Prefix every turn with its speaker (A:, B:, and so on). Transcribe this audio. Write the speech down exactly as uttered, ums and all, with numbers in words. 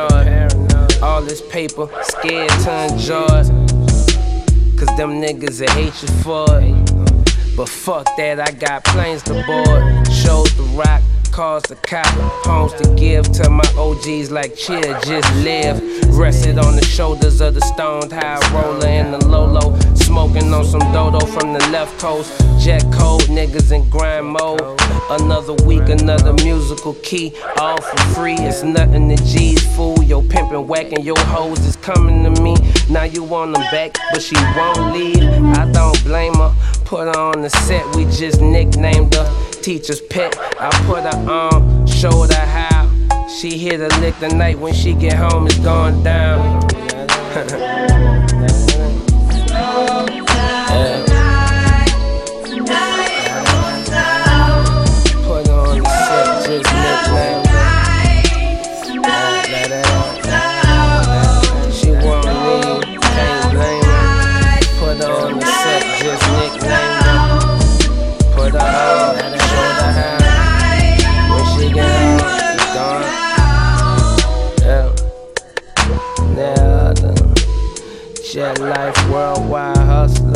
A: paranoid. All this paper, scared to enjoy it. Cause them niggas will hate you for it. But fuck that, I got planes to board, shows to rock, cars to cop, homes to give to my O Gs like chill, just live. Rested on the shoulders of the stoned high roller in the Lolo, smoking on some dodo from the left coast. Jet code, niggas in grind mode. Another week, another musical key, all for free. It's nothing to G's, fool. Yo pimpin', whacking, your hoes is coming to me. Now you want them back, but she won't leave. I don't blame her. Put her on the set, we just nicknamed her teacher's pet. I put her on, showed her how. She hit a lick the night when she get home, it's going down. Yeah. Put her on the set, just nicknamed her. She won't leave, can't blame her. Put her on the set, just nicknamed her. Put her on, showed her how. When she get home, it's gone. Yeah. Now the jet life, worldwide hustler.